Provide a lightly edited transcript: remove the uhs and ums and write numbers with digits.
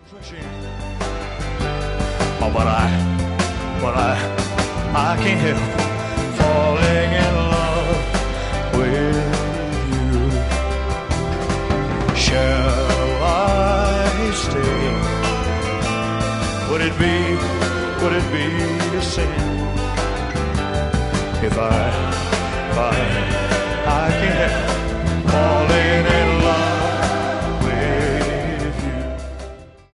Oh, but I can't help falling in love with you. Shall I stay? Would it be a sin if I